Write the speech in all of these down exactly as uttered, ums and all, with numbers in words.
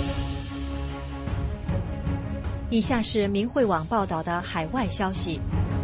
以下是明慧网报道的海外消息，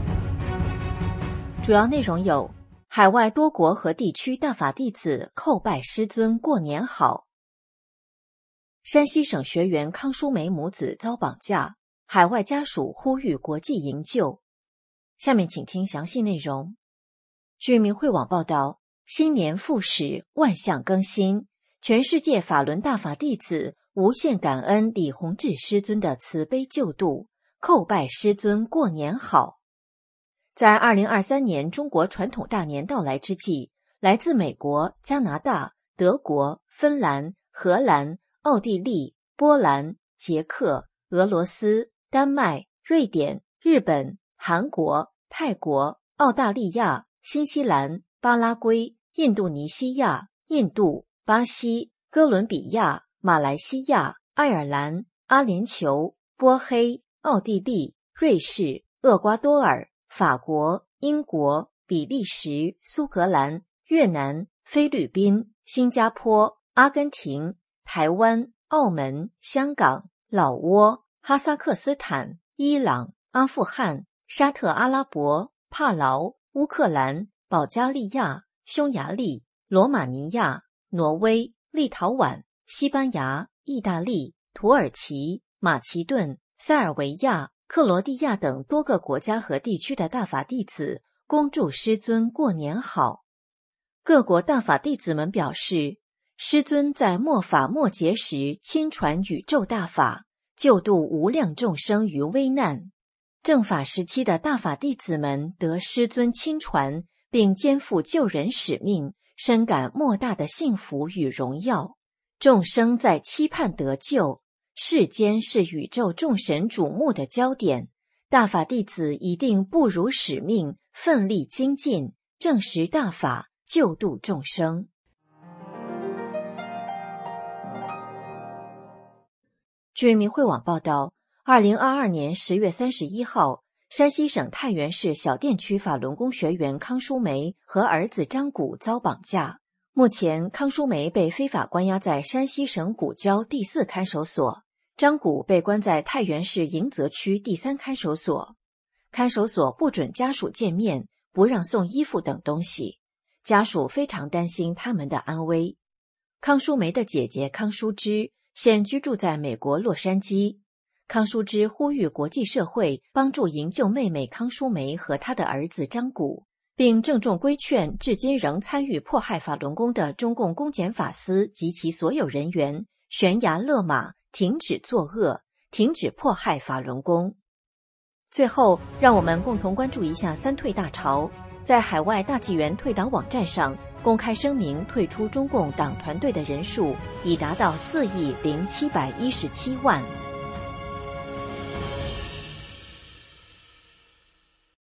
主要内容有：海外多国和地区大法弟子叩拜师尊过年好；山西省学员康淑梅母子遭绑架，海外家属呼吁国际营救。下面请听详细内容。据明慧网报道，新年复始，万象更新，全世界法轮大法弟子无限感恩李洪志师尊的慈悲救度，叩拜师尊过年好。在二零二三年中国传统大年到来之际，来自美国、加拿大、德国、芬兰、荷兰、奥地利、波兰、捷克、俄罗斯、丹麦、瑞典、日本、韩国、泰国、澳大利亚、新西兰、巴拉圭、印度尼西亚、印度、巴西、哥伦比亚、马来西亚、爱尔兰、阿联酋、波黑、奥地利、瑞士、厄瓜多尔、法国、英国、比利时、苏格兰、越南、菲律宾、新加坡、阿根廷、台湾、澳门、香港、老挝、哈萨克斯坦、伊朗、阿富汗、沙特阿拉伯、帕劳、乌克兰、保加利亚、匈牙利、罗马尼亚、挪威、立陶宛、西班牙、意大利、土耳其、马其顿、塞尔维亚、克罗地亚等多个国家和地区的大法弟子恭祝师尊过年好。各国大法弟子们表示，师尊在末法末劫时亲传宇宙大法，救度无量众生于危难。正法时期的大法弟子们得师尊亲传，并肩负救人使命，深感莫大的幸福与荣耀。众生在期盼得救，世间是宇宙众神瞩目的焦点，大法弟子一定不辱使命，奋力精进，证实大法，救度众生。据明慧网报道，二零二二年十月三十一号，山西省太原市小店区法轮功学员康淑梅和儿子张谷遭绑架。目前，康淑梅被非法关押在山西省古郊第四看守所，张谷被关在太原市迎泽区第三看守所。看守所不准家属见面，不让送衣服等东西，家属非常担心他们的安危。康淑梅的姐姐康淑芝现居住在美国洛杉矶。康淑芝呼吁国际社会帮助营救妹妹康淑梅和她的儿子张谷，并郑重规劝至今仍参与迫害法轮功的中共公检法司及其所有人员悬崖勒马，停止作恶，停止迫害法轮功。最后，让我们共同关注一下三退大潮。在海外大纪元退党网站上公开声明退出中共党团队的人数已达到四亿零七百一十七万。